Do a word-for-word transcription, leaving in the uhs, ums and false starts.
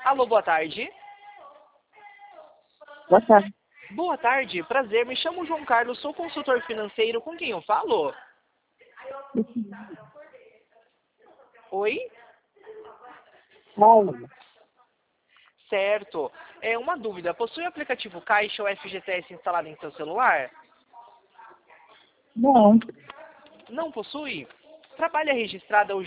Alô, boa tarde. Boa tarde. Boa tarde, prazer. Me chamo João Carlos, sou consultor financeiro. Com quem eu falo? Oi? Paulo. Certo. É uma dúvida. Possui o aplicativo Caixa ou F G T S instalado em seu celular? Não. Não possui? Trabalha registrada ou